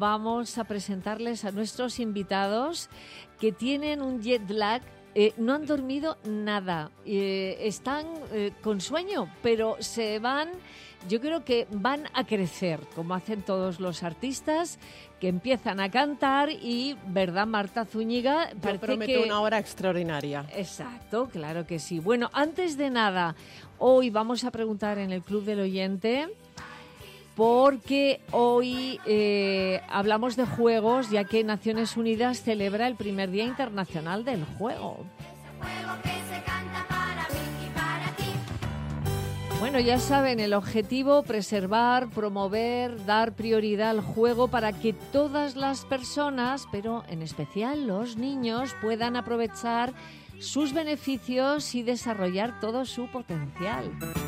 vamos a presentarles a nuestros invitados que tienen un jet lag. No han dormido nada, están con sueño, pero se van, yo creo que van a crecer, como hacen todos los artistas, que empiezan a cantar y, ¿verdad, Marta Zúñiga? Yo prometo una hora extraordinaria. Exacto, claro que sí. Bueno, antes de nada, hoy vamos a preguntar en el Club del Oyente, porque hoy hablamos de juegos, ya que Naciones Unidas celebra el primer Día Internacional del Juego. Bueno, ya saben, el objetivo: preservar, promover, dar prioridad al juego para que todas las personas, pero en especial los niños, puedan aprovechar sus beneficios y desarrollar todo su potencial.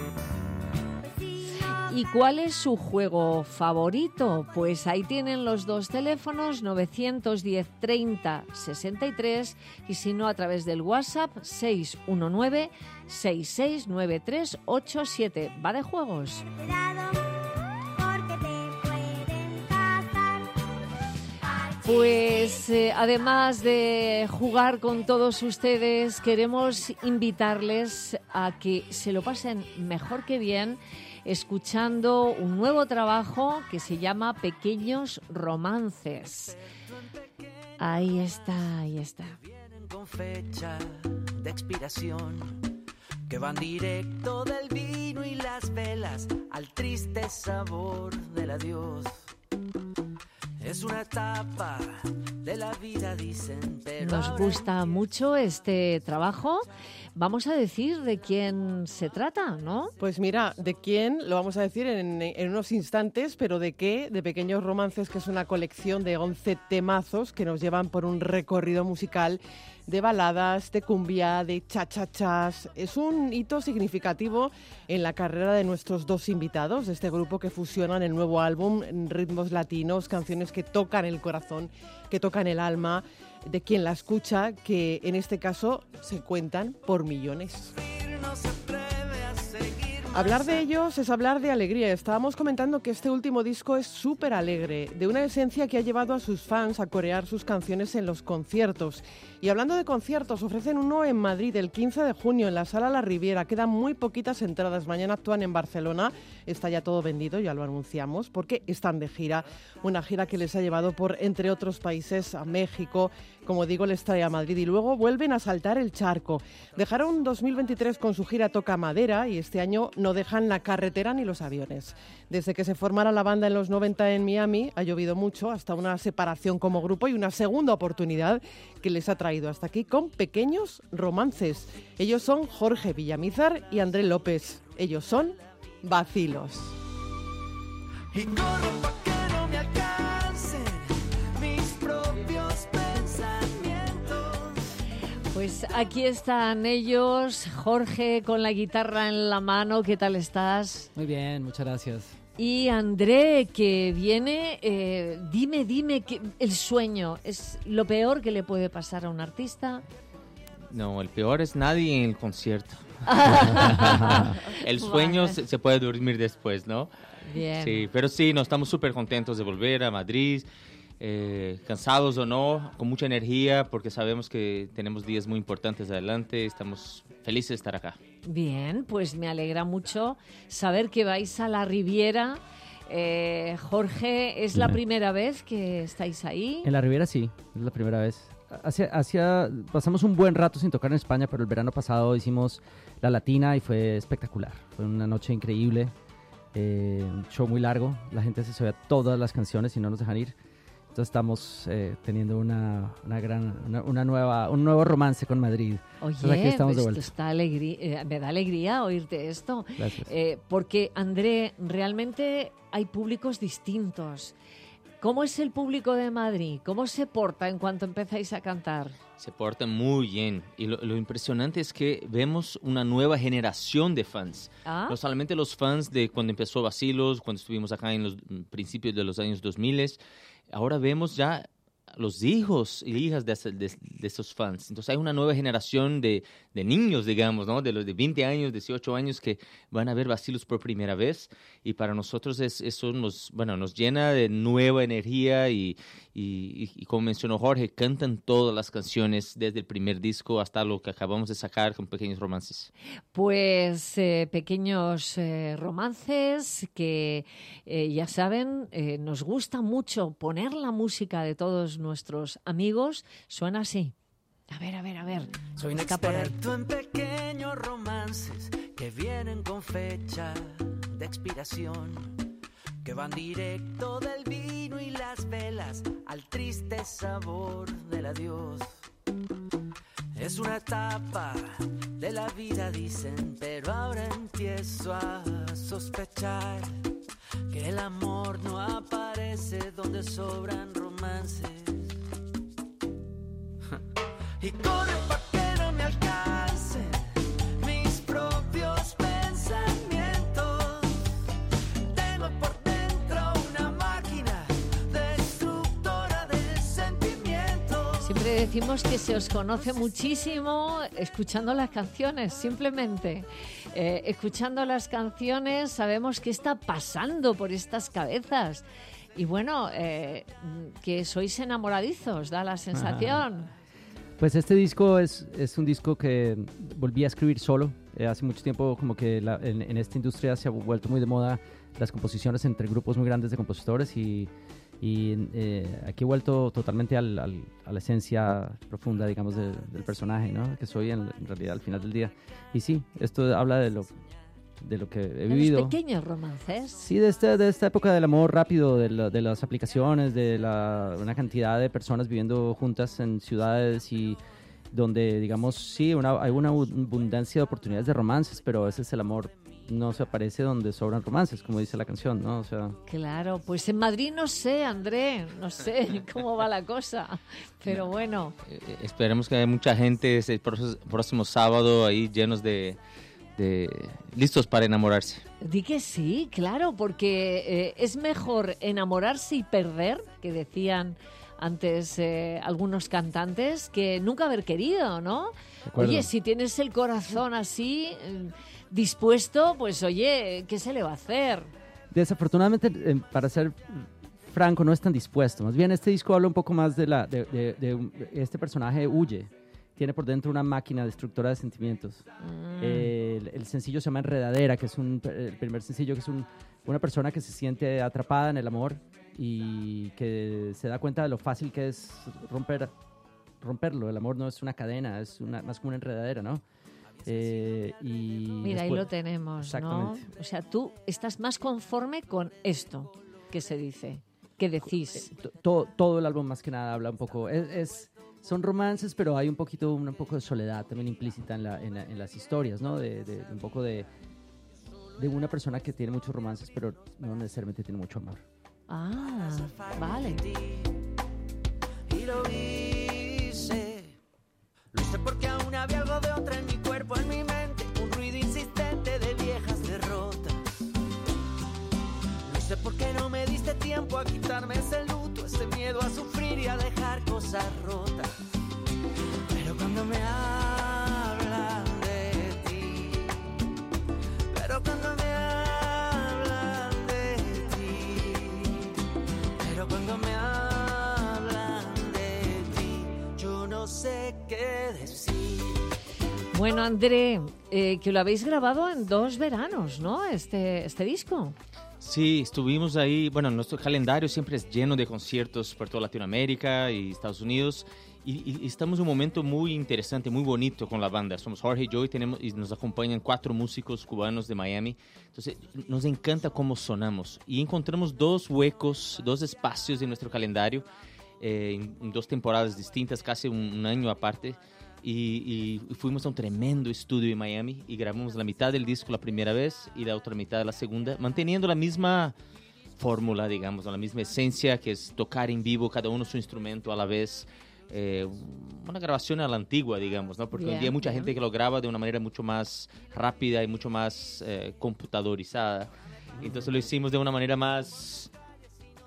¿Y cuál es su juego favorito? Pues ahí tienen los dos teléfonos, 910 30 63, y si no, a través del WhatsApp 619 669387. Va de juegos. Pues además de jugar con todos ustedes, queremos invitarles a que se lo pasen mejor que bien escuchando un nuevo trabajo que se llama Pequeños Romances. Ahí está, ahí está. Vienen con fecha de expiración, que van directo del vino y las velas al triste sabor del adiós. Es una etapa de la vida, dicen, pero nos gusta mucho este trabajo. Vamos a decir de quién se trata, ¿no? Pues mira, de quién lo vamos a decir en unos instantes, pero de qué, de Pequeños Romances, que es una colección de 11 temazos que nos llevan por un recorrido musical de baladas, de cumbia, de cha-cha-chas. Es un hito significativo en la carrera de nuestros dos invitados, de este grupo que fusionan el nuevo álbum, ritmos latinos, canciones que tocan el corazón, que tocan el alma, de quien la escucha, que en este caso se cuentan por millones. Hablar de ellos es hablar de alegría. Estábamos comentando que este último disco es súper alegre, de una esencia que ha llevado a sus fans a corear sus canciones en los conciertos. Y hablando de conciertos, ofrecen uno en Madrid el 15 de junio en la Sala La Riviera. Quedan muy poquitas entradas. Mañana actúan en Barcelona. Está ya todo vendido, ya lo anunciamos, porque están de gira. Una gira que les ha llevado por, entre otros países, a México. Como digo, les trae a Madrid y luego vuelven a saltar el charco. Dejaron 2023 con su gira Toca Madera y este año no dejan la carretera ni los aviones. Desde que se formara la banda en los 90 en Miami, ha llovido mucho, hasta una separación como grupo y una segunda oportunidad que les ha traído hasta aquí con Pequeños Romances. Ellos son Jorge Villamizar y André López. Ellos son Vacilos. Y corro pa' que no me alcancen mis propios pensamientos. Pues aquí están ellos, Jorge con la guitarra en la mano. ¿Qué tal estás? Muy bien, muchas gracias. Y André, que viene, dime que el sueño es lo peor que le puede pasar a un artista. No, el peor es nadie en el concierto. El sueño se puede dormir después, ¿no? Bien. Sí, pero sí, nos estamos súper contentos de volver a Madrid, cansados o no, con mucha energía, porque sabemos que tenemos días muy importantes adelante. Estamos felices de estar acá. Bien, pues me alegra mucho saber que vais a la Riviera. Jorge, ¿es la primera vez que estáis ahí? En la Riviera sí, es la primera vez. Pasamos un buen rato sin tocar en España, pero el verano pasado hicimos la Latina y fue espectacular. Fue una noche increíble, un show muy largo. La gente se sabía todas las canciones y no nos dejan ir. Entonces estamos teniendo un nuevo romance con Madrid. Oye, entonces aquí estamos de vuelta. Me da alegría oírte esto. Gracias. Porque, André, realmente hay públicos distintos. ¿Cómo es el público de Madrid? ¿Cómo se porta en cuanto empezáis a cantar? Se portan muy bien y lo impresionante es que vemos una nueva generación de fans. ¿Ah? No solamente los fans de cuando empezó Vacilos, cuando estuvimos acá en los principios de los años 2000, ahora vemos ya los hijos y hijas de estos fans. Entonces hay una nueva generación de niños, digamos, ¿no? De los de 20 años, 18 años que van a ver Bacillus por primera vez, y para nosotros eso nos llena de nueva energía y como mencionó Jorge, cantan todas las canciones desde el primer disco hasta lo que acabamos de sacar con Pequeños Romances. Pues pequeños romances que ya saben, nos gusta mucho poner la música de todos nuestros amigos. Suena así. A ver. Soy un experto en pequeños romances que vienen con fecha de expiración, que van directo del vino y las velas al triste sabor del adiós. Es una etapa de la vida, dicen, pero ahora empiezo a sospechar que el amor no aparece donde sobran romances. Y corre pa' que no me alcancen mis propios pensamientos. Tengo por dentro una máquina destructora de sentimientos. Siempre decimos que se os conoce muchísimo escuchando las canciones, simplemente. Escuchando las canciones sabemos qué está pasando por estas cabezas. Y bueno, que sois enamoradizos, da la sensación. Pues este disco es un disco que volví a escribir solo. Hace mucho tiempo como que en esta industria se ha vuelto muy de moda las composiciones entre grupos muy grandes de compositores y aquí he vuelto totalmente a la esencia profunda, digamos, del personaje, ¿no? Que soy en realidad al final del día. Y sí, esto habla de lo que he vivido. Los pequeños romances. Sí, de esta época del amor rápido, de las aplicaciones, de una cantidad de personas viviendo juntas en ciudades y donde, digamos, sí, hay una abundancia de oportunidades de romances, pero a veces el amor no se aparece donde sobran romances, como dice la canción, ¿no? O sea... Claro, pues en Madrid no sé, André, no sé cómo va la cosa, pero bueno. Esperemos que haya mucha gente ese próximo sábado ahí llenos de listos para enamorarse. Di que sí, claro, porque es mejor enamorarse y perder, que decían antes algunos cantantes, que nunca haber querido, ¿no? Oye, si tienes el corazón así dispuesto, pues oye, ¿qué se le va a hacer? Desafortunadamente, para ser franco, no es tan dispuesto. Más bien, este disco habla un poco más de este personaje huye. Tiene por dentro una máquina destructora de sentimientos. El sencillo se llama Enredadera, que es el primer sencillo, que es una persona que se siente atrapada en el amor y que se da cuenta de lo fácil que es romperlo. El amor no es una cadena, es más como una enredadera, ¿no? Mira, ahí lo tenemos, ¿no? O sea, tú estás más conforme con esto que se dice, que decís. Todo el álbum más que nada habla un poco... Son romances, pero hay un poco de soledad también implícita en las historias, ¿no? De un poco de una persona que tiene muchos romances, pero no necesariamente tiene mucho amor. Ah, vale. Y lo hice porque aún había algo de otra en mi cuerpo, en mi mente, un ruido insistente de viejas derrotas. Lo hice porque no me diste tiempo a quitarme ese luto, ese miedo a sufrir y a dejar cosas rotas. Pero cuando me hablan de ti, pero cuando me hablan de ti, pero cuando me hablan de ti, yo no sé qué decir. Bueno, André, que lo habéis grabado en 2 veranos, ¿no? Este disco. Sí, estuvimos ahí. Bueno, nuestro calendario siempre es lleno de conciertos por toda Latinoamérica y Estados Unidos. Y estamos en un momento muy interesante, muy bonito con la banda. Somos Jorge y yo y nos acompañan 4 músicos cubanos de Miami. Entonces, nos encanta cómo sonamos. Y encontramos 2 huecos, 2 espacios en nuestro calendario, en 2 temporadas distintas, casi un año aparte. Y fuimos a un tremendo estudio en Miami y grabamos la mitad del disco la primera vez y la otra mitad la segunda, manteniendo la misma fórmula, digamos, la misma esencia, que es tocar en vivo, cada uno su instrumento a la vez. Una grabación a la antigua, digamos, ¿no? Porque hoy día hay mucha gente que lo graba de una manera mucho más rápida y mucho más computadorizada. Entonces lo hicimos de una manera más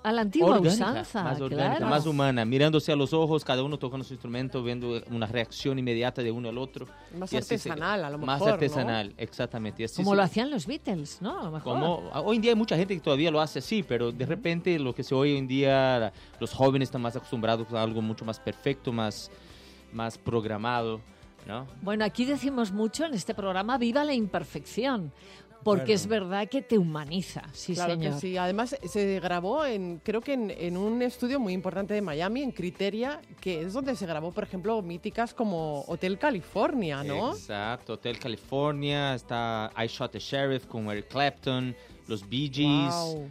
a la antigua orgánica, usanza, más orgánica, claro. más humana, mirándose a los ojos, cada uno tocando su instrumento, viendo una reacción inmediata de uno al otro. Más Y así artesanal, a lo más mejor, artesanal, exactamente. Y así Como lo hacían los Beatles, ¿no? A lo mejor. hoy en día hay mucha gente que todavía lo hace así, pero de repente lo que se oye hoy en día, los jóvenes están más acostumbrados a algo mucho más perfecto, más programado, ¿no? Bueno, aquí decimos mucho en este programa, viva la imperfección, porque Bueno. es verdad que te humaniza, sí, Claro señor. que sí. Además, se grabó creo que en un estudio muy importante de Miami, en Criteria, que es donde se grabó, por ejemplo, míticas como Hotel California, ¿no? Exacto, Hotel California, está I Shot the Sheriff con Eric Clapton, los Bee Gees, Wow.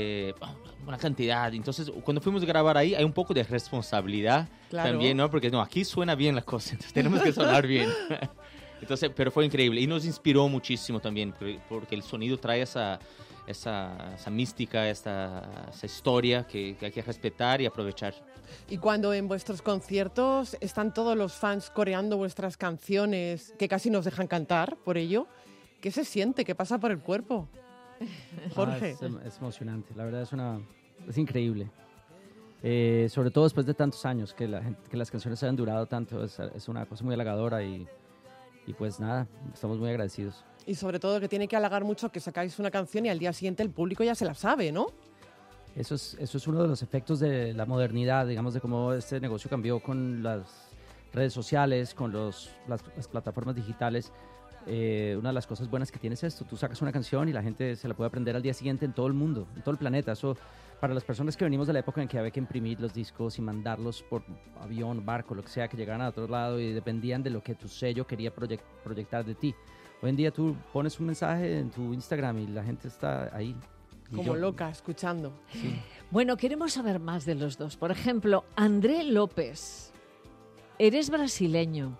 una cantidad. Entonces, cuando fuimos a grabar ahí, hay un poco de responsabilidad Claro. también, ¿no? Porque aquí suena bien la cosa, entonces tenemos que sonar bien. Entonces, pero fue increíble y nos inspiró muchísimo también, porque el sonido trae esa mística, esa historia que hay que respetar y aprovechar. Y cuando en vuestros conciertos están todos los fans coreando vuestras canciones, que casi nos dejan cantar por ello, ¿qué se siente? ¿Qué pasa por el cuerpo? Jorge. Es emocionante, la verdad es increíble. Sobre todo después de tantos años, que las canciones hayan durado tanto, es una cosa muy halagadora y pues nada, estamos muy agradecidos. Y sobre todo que tiene que halagar mucho que sacáis una canción y al día siguiente el público ya se la sabe, ¿no? Eso es uno de los efectos de la modernidad, digamos, de cómo este negocio cambió con las redes sociales, con las plataformas digitales. Una de las cosas buenas que tiene es esto: tú sacas una canción y la gente se la puede aprender al día siguiente en todo el mundo, en todo el planeta. Eso, para las personas que venimos de la época en que había que imprimir los discos y mandarlos por avión, barco, lo que sea, que llegaran a otro lado y dependían de lo que tu sello quería proyectar de ti. Hoy en día tú pones un mensaje en tu Instagram y la gente está ahí. Y Como loca, escuchando. Sí. Bueno, queremos saber más de los dos. Por ejemplo, André López, eres brasileño,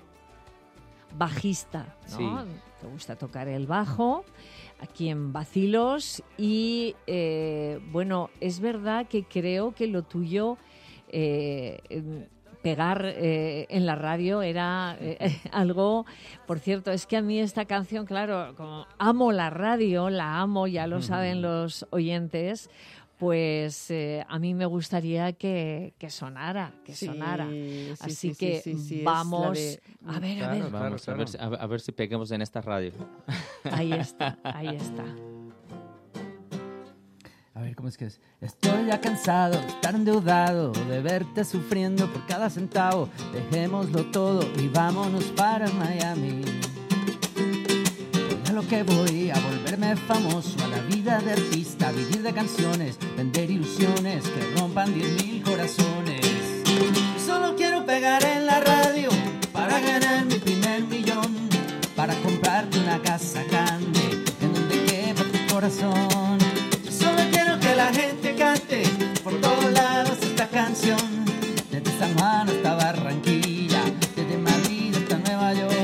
bajista, ¿no? Sí. Te gusta tocar el bajo aquí en Bacilos y, bueno, es verdad que creo que lo tuyo, pegar en la radio era algo... Por cierto, es que a mí esta canción, claro, como amo la radio, la amo, ya lo saben los oyentes, pues a mí me gustaría que sonara, sonara. Así que es vamos la de- a ver, Claro. Vamos a ver si pegamos en esta radio. ahí está, ahí está. A ver, ¿cómo es que es? Estoy ya cansado de estar endeudado, de verte sufriendo por cada centavo. Dejémoslo todo y vámonos para Miami. Voy a lo que voy, a volverme famoso, a la vida de artista, a vivir de canciones, vender ilusiones que rompan 10,000 corazones. Solo quiero pegar en la radio para ganar mi primer millón, para comprarte una casa grande en donde quepa tu corazón. Solo quiero que la gente cante por todos lados esta canción, desde San Juan hasta Barranquilla, desde Madrid hasta Nueva York.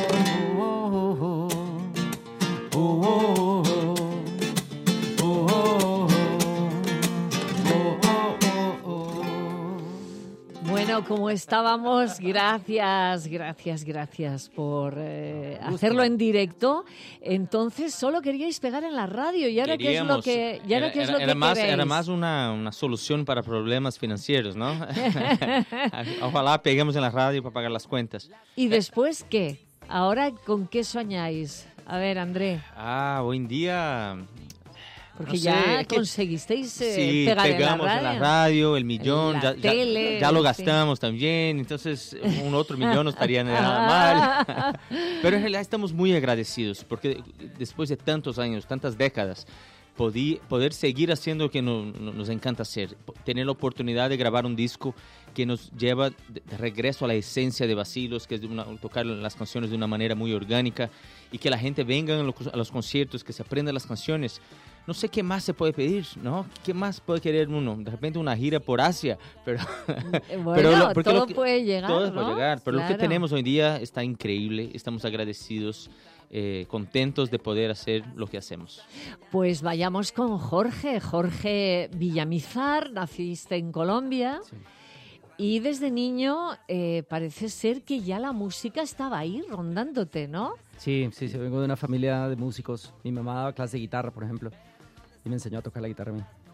Bueno, como estábamos, gracias por hacerlo en directo. Entonces, solo queríais pegar en la radio. ¿Y ahora qué es lo que, Era queréis? más una solución para problemas financieros, ¿no? Ojalá peguemos en la radio para pagar las cuentas. ¿Y después qué? ¿Ahora con qué soñáis? A ver, André, Hoy en día... porque no sé, ya es que- conseguisteis Sí, pegar pegamos en en la radio, el millón, En la tele, ya lo sí. gastamos también, entonces un otro millón no estaría nada mal. Pero en realidad estamos muy agradecidos porque después de tantos años, tantas décadas, poder seguir haciendo lo que nos encanta hacer, tener la oportunidad de grabar un disco que nos lleva de regreso a la esencia de Bacilos, que es tocar las canciones de una manera muy orgánica y que la gente venga a los conciertos, que se aprendan las canciones. No sé qué más se puede pedir, ¿no? ¿Qué más puede querer uno? De repente una gira por Asia, pero... Bueno, porque todo puede llegar, todo ¿no? puede llegar, pero lo que Claro. tenemos hoy en día está increíble, estamos agradecidos, contentos de poder hacer lo que hacemos. Pues vayamos con Jorge Villamizar, naciste en Colombia. Sí. Y desde niño parece ser que ya la música estaba ahí rondándote, ¿no? Sí, vengo de una familia de músicos. Mi mamá daba clase de guitarra, por ejemplo, y me enseñó a tocar la guitarra a mí.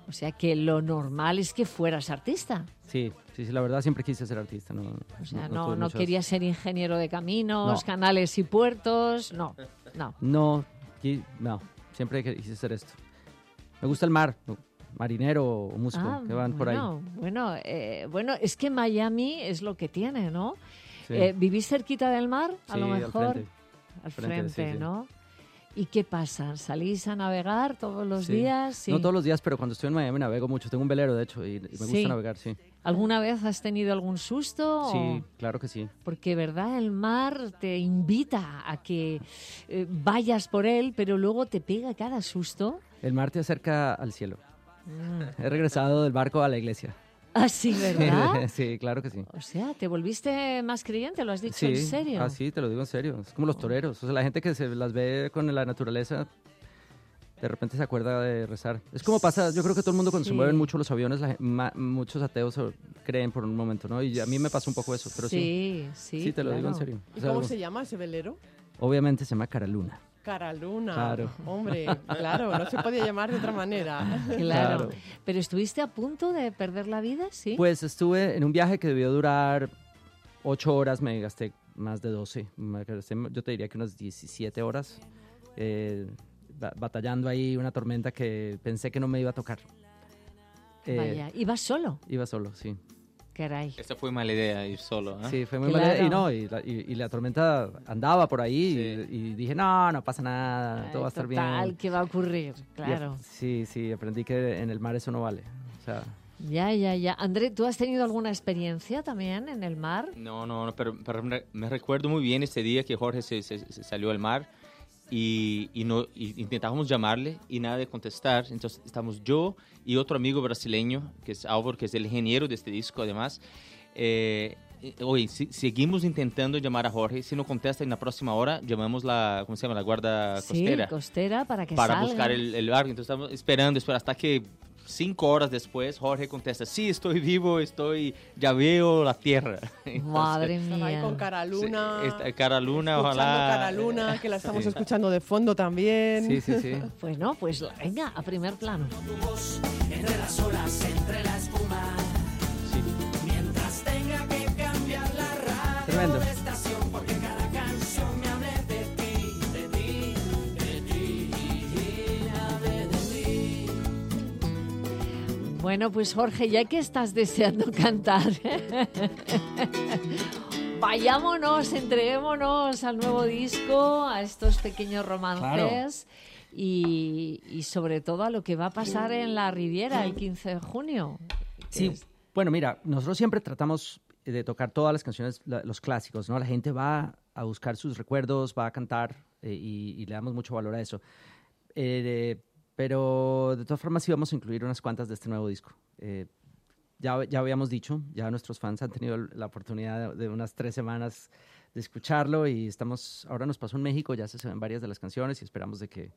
O sea que lo normal es que fueras artista. Sí, la verdad siempre quise ser artista. O sea, tuve no muchas- querías ser ingeniero de caminos, No. canales y puertos, no. No, siempre quise ser esto. Me gusta el mar, marinero o músico, que van por ahí. Bueno, es que Miami es lo que tiene, ¿no? Sí. ¿Vivís cerquita del mar? A Sí, lo al mejor. frente. Al frente, frente, sí, sí. ¿no? ¿Y qué pasa? ¿Salís a navegar todos los Sí. días? Sí. No todos los días, pero cuando estoy en Miami navego mucho. Tengo un velero, de hecho, y me Sí. gusta navegar, sí. ¿Alguna vez has tenido algún susto? Sí, claro que sí. Porque, ¿verdad? El mar te invita a que vayas por él, pero luego te pega cada susto. El mar te acerca al cielo. He regresado del barco a la iglesia. Ah, sí, ¿verdad? Sí, claro que sí. O sea, ¿te volviste más creyente? ¿Lo has dicho Sí, en serio? sí, te lo digo en serio. Es como los toreros. O sea, la gente que se las ve con la naturaleza, de repente se acuerda de rezar. Es como pasa, yo creo que todo el mundo cuando Sí. se mueven mucho los aviones, muchos ateos creen por un momento, ¿no? Y a mí me pasó un poco eso, pero sí. Sí, Te lo digo en claro. serio. ¿Y Es cómo algo- se llama ese velero? Obviamente se llama Cara Luna. Cara Luna. Claro. Hombre, claro, no se podía llamar de otra manera. Claro. Claro. Pero estuviste a punto de perder la vida, ¿sí? Pues estuve en un viaje que debió durar 8 horas, me gasté más de 12. Yo te diría que unas 17 horas batallando ahí una tormenta que pensé que no me iba a tocar. Vaya, ¿ibas solo? Iba solo, sí. Caray. Esta fue mala idea, ir solo. ¿eh? Sí, fue muy Claro. mala idea. Y la tormenta andaba por ahí Sí. y dije, no pasa nada, todo va a estar Total, bien. ¿qué va a ocurrir? Y Claro. sí, aprendí que en el mar eso no vale. O sea, Ya. André, ¿tú has tenido alguna experiencia también en el mar? No, pero me recuerdo muy bien ese día que Jorge se salió al mar y intentábamos llamarle y nada de contestar. Entonces estamos yo y otro amigo brasileño, que es Álvaro, que es el ingeniero de este disco además. Oye, seguimos intentando llamar a Jorge. Si no contesta en la próxima hora, llamamos la guarda costera. Sí, costera para que para salga. buscar el barco. Entonces estamos esperando hasta que 5 horas después Jorge contesta, sí, estoy vivo, ya veo la tierra. Entonces, Madre Estaba ahí mía. con Cara Luna. Cara Luna, escuchando ojalá. Cara Luna, que la estamos Sí. escuchando de fondo también. sí. Bueno, pues venga, a primer plano. Entre las olas, entre la espuma, Sí. mientras tenga que cambiar la radio Tremendo. de estación, porque cada canción me hable de ti, de ti, de ti, me hable de ti. Bueno, pues Jorge, ya que estás deseando cantar, vayámonos, entreguémonos al nuevo disco, a estos pequeños romances y sobre todo a lo que va a pasar en la Riviera el 15 de junio. Sí, bueno, mira, nosotros siempre tratamos de tocar todas las canciones, los clásicos, ¿no? La gente va a buscar sus recuerdos, va a cantar y le damos mucho valor a eso. Pero de todas formas sí vamos a incluir unas cuantas de este nuevo disco. Ya habíamos dicho, ya nuestros fans han tenido la oportunidad de unas 3 semanas de escucharlo y ahora nos pasó en México, ya se ven varias de las canciones y esperamos de que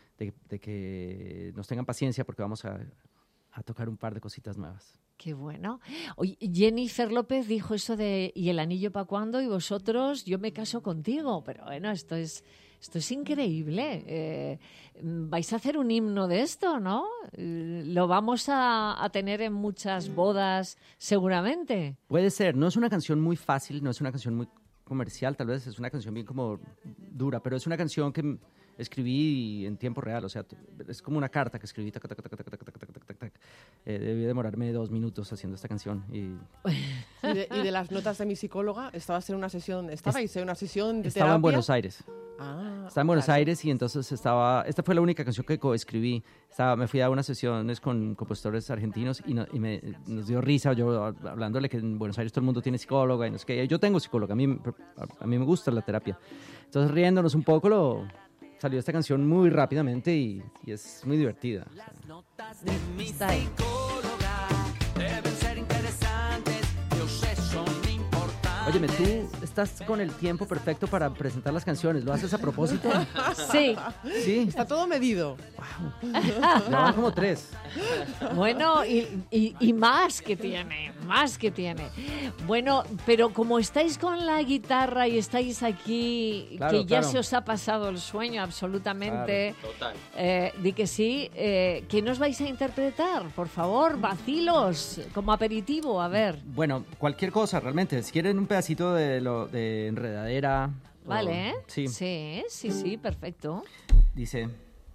nos tengan paciencia porque vamos a tocar un par de cositas nuevas. Qué bueno. Oye, Jennifer López dijo eso de ¿y el anillo para cuándo? Y vosotros, yo me caso contigo. Pero bueno, esto es increíble. Vais a hacer un himno de esto, ¿no? Lo vamos a tener en muchas bodas seguramente. Puede ser, no es una canción muy fácil, no es una canción muy comercial, tal vez es una canción bien como dura, pero es una canción que escribí en tiempo real, o sea, es como una carta que escribí, tac, tac, tac, tac, tac, tac, tac, tac, tac. Debí demorarme 2 minutos haciendo esta canción. Y Y de las notas de mi psicóloga, estabais en una sesión de estaba terapia. en Buenos Aires. Estaba en Buenos Aires y entonces esta fue la única canción que coescribí. Me fui a unas sesiones con compositores argentinos y nos dio risa, yo hablándole que en Buenos Aires todo el mundo tiene psicóloga y no sé qué. Yo tengo psicóloga, a mí me gusta la terapia. Entonces riéndonos un poco salió esta canción muy rápidamente y es muy divertida. O sea. Las notas de mi Está ahí. psicóloga deben ser interesantes, yo sé, son importantes. Óyeme, tú estás con el tiempo perfecto para presentar las canciones. ¿Lo haces a propósito? Sí. Sí. Está todo medido. Ya van como 3. Bueno, y más que tiene. Bueno, pero como estáis con la guitarra y estáis aquí, Claro, que ya claro. se os ha pasado el sueño absolutamente, Total. di que sí, ¿qué nos vais a interpretar? Por favor, vacilos, como aperitivo, a ver. Bueno, cualquier cosa realmente. Si quieren un pedacito de enredadera. Vale, ¿eh? Sí. Sí, perfecto. Dice.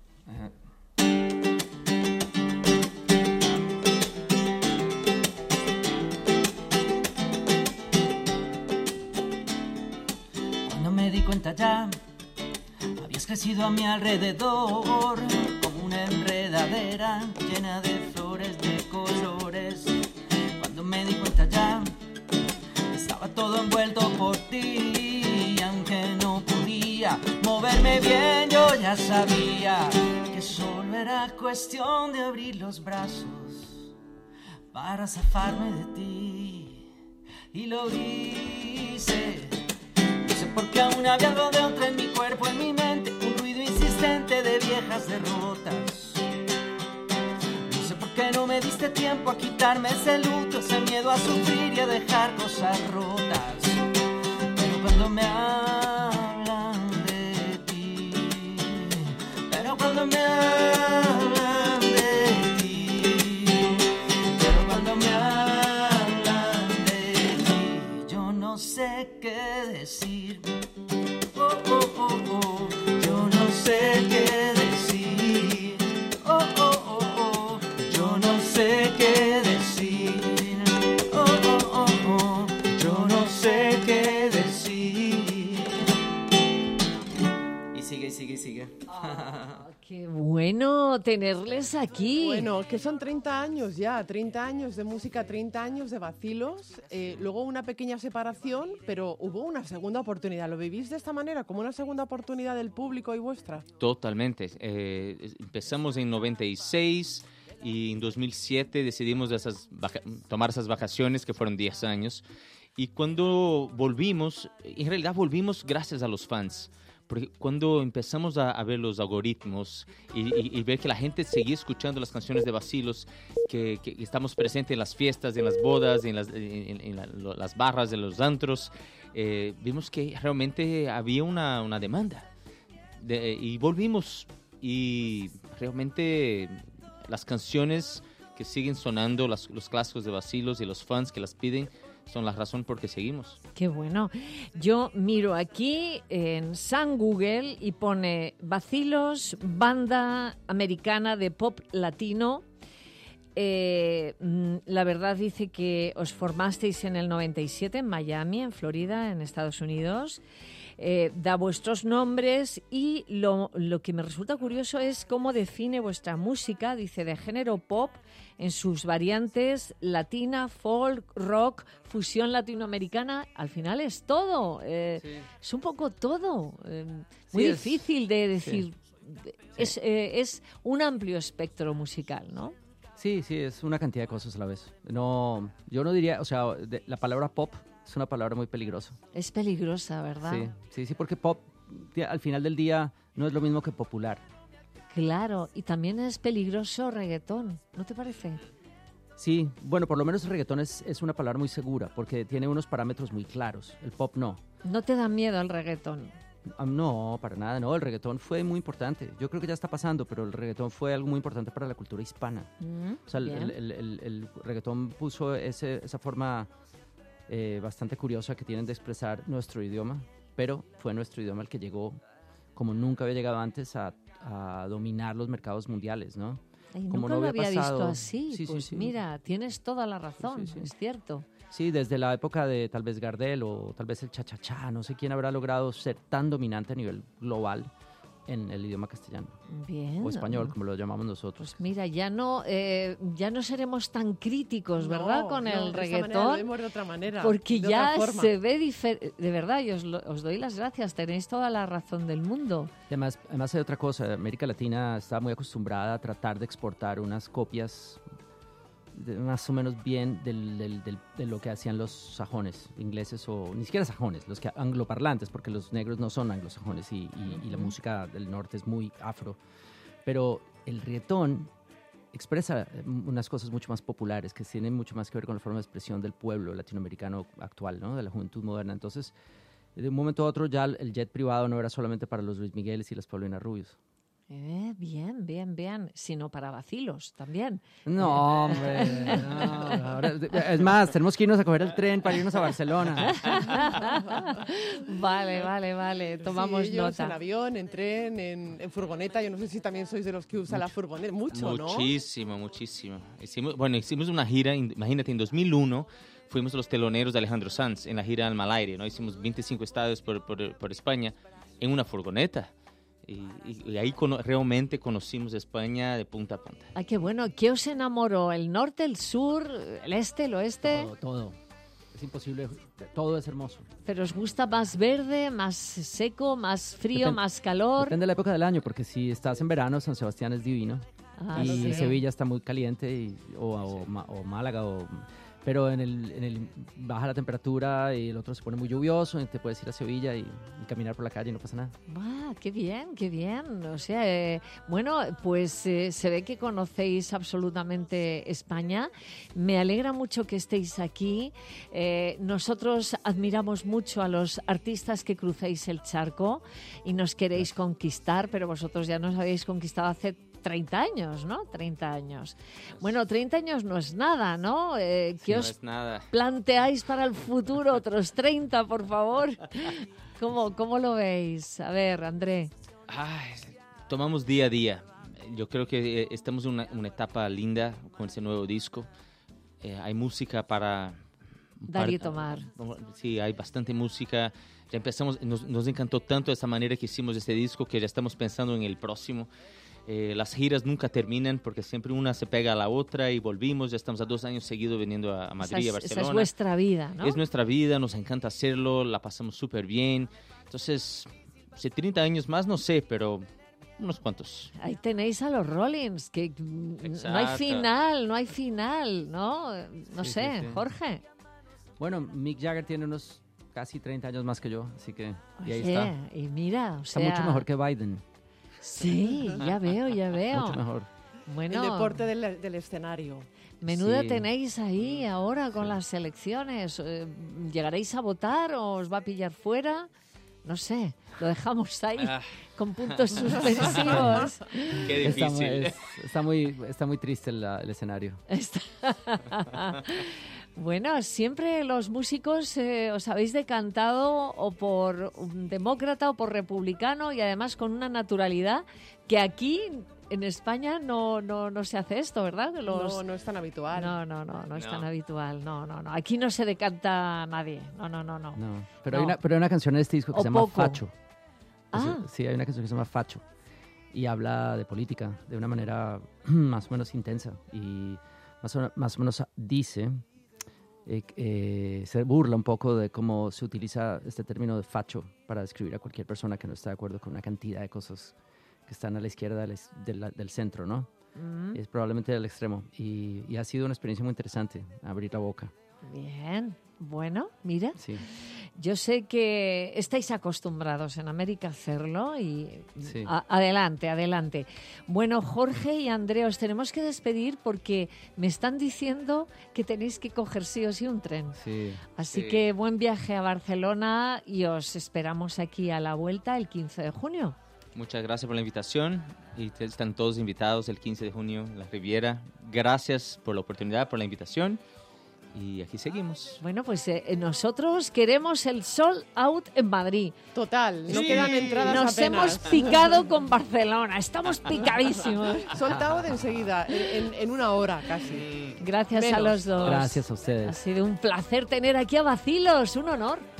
Cuando me di cuenta ya, habías crecido a mi alrededor como una enredadera llena de flores de colores. Cuando me di cuenta ya, estaba todo envuelto por ti, y aunque no podía moverme bien, yo ya sabía que solo era cuestión de abrir los brazos para zafarme de ti. Y lo hice. No sé por qué aún había algo de otra en mi cuerpo, en mi mente, un ruido insistente de viejas derrotas. No sé por qué no me diste tiempo a quitarme ese luto, ese miedo a sufrir y a dejar cosas rotas. Pero cuando me hablan de ti, pero cuando me hablan de ti, pero cuando me hablan de ti, yo no sé qué decir. Oh, oh, oh, oh. Yo no sé qué decir. Oh, oh, oh, oh. Yo no sé qué decir. Oh, oh, oh, oh. Yo no sé qué decir. Y sigue. Qué bueno tenerles aquí. Bueno, que son 30 años ya, 30 años de música, 30 años de vacilos, luego una pequeña separación, pero hubo una segunda oportunidad. ¿Lo vivís de esta manera, como una segunda oportunidad del público y vuestra? Totalmente. Empezamos en 96 y en 2007 decidimos tomar esas vacaciones que fueron 10 años. Y cuando volvimos, en realidad volvimos gracias a los fans. Porque cuando empezamos a ver los algoritmos y ver que la gente seguía escuchando las canciones de Vacilos, que estamos presentes en las fiestas, en las bodas, en las barras de los antros, vimos que realmente había una demanda. Y volvimos. Y realmente las canciones que siguen sonando, los clásicos de Vacilos y los fans que las piden, son la razón por que seguimos. Qué bueno. Yo miro aquí en San Google y pone Vacilos, banda americana de pop latino. La verdad dice que os formasteis en el 97 en Miami, en Florida, en Estados Unidos. Da vuestros nombres y lo que me resulta curioso es cómo define vuestra música. Dice de género pop en sus variantes latina, folk, rock, fusión latinoamericana. Al final es todo. Es un poco todo. Muy difícil de decir. Sí. Es un amplio espectro musical, ¿no? Sí, es una cantidad de cosas a la vez. No, yo no diría, o sea, la palabra pop es una palabra muy peligrosa. Es peligrosa, ¿verdad? Sí, porque pop al final del día no es lo mismo que popular. Claro, y también es peligroso reggaetón, ¿no te parece? Sí, bueno, por lo menos el reggaetón es una palabra muy segura porque tiene unos parámetros muy claros. El pop no. ¿No te da miedo el reggaetón? No, para nada, no. El reggaetón fue muy importante. Yo creo que ya está pasando, pero el reggaetón fue algo muy importante para la cultura hispana. O sea, el reggaetón puso esa forma bastante curiosa que tienen de expresar nuestro idioma, pero fue nuestro idioma el que llegó, como nunca había llegado antes, a dominar los mercados mundiales, ¿no? Ay, Como nunca no lo había había pasado. visto así. Sí, sí. Mira, tienes toda la razón, Sí. es cierto. Sí, desde la época de tal vez Gardel o tal vez el cha-cha-cha, no sé quién habrá logrado ser tan dominante a nivel global en el idioma castellano. Bien. O español, como lo llamamos nosotros. Pues mira, ya no seremos tan críticos, ¿verdad? Con el de esta manera, lo reggaetón. vemos de otra manera. Porque de ya otra forma. se ve diferente. De verdad, y os doy las gracias. Tenéis toda la razón del mundo. Además hay otra cosa. América Latina está muy acostumbrada a tratar de exportar unas copias más o menos bien de lo que hacían los sajones, ingleses o ni siquiera sajones, los que angloparlantes, porque los negros no son anglosajones y la música del norte es muy afro. Pero el reggaetón expresa unas cosas mucho más populares que tienen mucho más que ver con la forma de expresión del pueblo latinoamericano actual, ¿no? De la juventud moderna. Entonces, de un momento a otro ya el jet privado no era solamente para los Luis Migueles y las Paulinas Rubios. Bien, sino para vacilos también. No, hombre, no. Ahora, es más, tenemos que irnos a coger el tren para irnos a Barcelona. Vale, tomamos sí, ellos nota. en avión, en tren, en furgoneta. Yo no sé si también sois de los que usa la furgoneta. Muchísimo. Hicimos una gira, imagínate, en 2001 fuimos los teloneros de Alejandro Sanz en la gira Alma al Aire, ¿no? Hicimos 25 estadios por España en una furgoneta. Y ahí realmente conocimos España de punta a punta. Ay, qué bueno. ¿Qué os enamoró? ¿El norte, el sur, el este, el oeste? Todo. Es imposible. Todo es hermoso. ¿Pero os gusta más verde, más seco, más frío, más calor? Depende de la época del año, porque si estás en verano, San Sebastián es divino. Y Sevilla está muy caliente, o Málaga, pero en el baja la temperatura y el otro se pone muy lluvioso y te puedes ir a Sevilla y caminar por la calle y no pasa nada. Qué bien. O sea, pues se ve que conocéis absolutamente España. Me alegra mucho que estéis aquí. Nosotros admiramos mucho a los artistas que cruzáis el charco y nos queréis conquistar, pero vosotros ya nos habéis conquistado hace 30 años, ¿no? 30 años. Bueno, 30 años no es nada, ¿no? ¿Qué no os es nada. planteáis para el futuro? Otros 30, por favor. ¿Cómo lo veis? A ver, André. Tomamos día a día. Yo creo que estamos en una etapa linda con este nuevo disco. Hay música para dar y tomar. Sí, hay bastante música. Ya empezamos, nos encantó tanto esta manera que hicimos este disco que ya estamos pensando en el próximo. Las giras nunca terminan porque siempre una se pega a la otra y volvimos. Ya estamos a 2 años seguidos viniendo a Madrid, a Barcelona. Esa es vuestra vida, ¿no? Es nuestra vida, nos encanta hacerlo, la pasamos súper bien. Entonces, hace 30 años más, no sé, pero unos cuantos. Ahí tenéis a los Rollins, que Exacto. no hay final, ¿no? No sé, Jorge. Bueno, Mick Jagger tiene unos casi 30 años más que yo, así que y ahí Oye, está. Y mira, Está mucho mejor que Biden. Sí, ya veo. Mucho mejor. Bueno, el deporte del escenario. menuda Sí. tenéis ahí ahora con las elecciones. ¿Llegaréis a votar o os va a pillar fuera? No sé, lo dejamos ahí con puntos suspensivos. Qué difícil. Está muy triste el escenario. Bueno, siempre los músicos os habéis decantado o por un demócrata o por republicano y además con una naturalidad que aquí en España no se hace esto, ¿verdad? No es tan habitual. No es tan habitual. No. Aquí no se decanta a nadie. No. Pero, No. Hay una canción en este disco que O se llama poco. Facho. Ah. Sí, hay una canción que se llama Facho y habla de política de una manera más o menos intensa y más o menos dice, se burla un poco de cómo se utiliza este término de facho para describir a cualquier persona que no está de acuerdo con una cantidad de cosas que están a la izquierda del centro, ¿no? Es probablemente del extremo y ha sido una experiencia muy interesante abrir la boca. Bien, bueno, mira. Sí. Yo sé que estáis acostumbrados en América a hacerlo y Sí. Adelante. Bueno, Jorge y Andrea, os tenemos que despedir porque me están diciendo que tenéis que coger sí o sí un tren. Sí. Así Sí. que buen viaje a Barcelona y os esperamos aquí a la vuelta el 15 de junio. Muchas gracias por la invitación y están todos invitados el 15 de junio en la Riviera. Gracias por la oportunidad, por la invitación y aquí seguimos. Bueno, pues nosotros queremos el sold out en Madrid. Total, no Sí. quedan entradas Nos apenas. hemos picado con Barcelona, estamos picadísimos. Soltado de enseguida, en 1 hora casi. Gracias a Menos. los dos. Gracias a Ha ustedes. sido un placer tener aquí a Vacilos, un honor.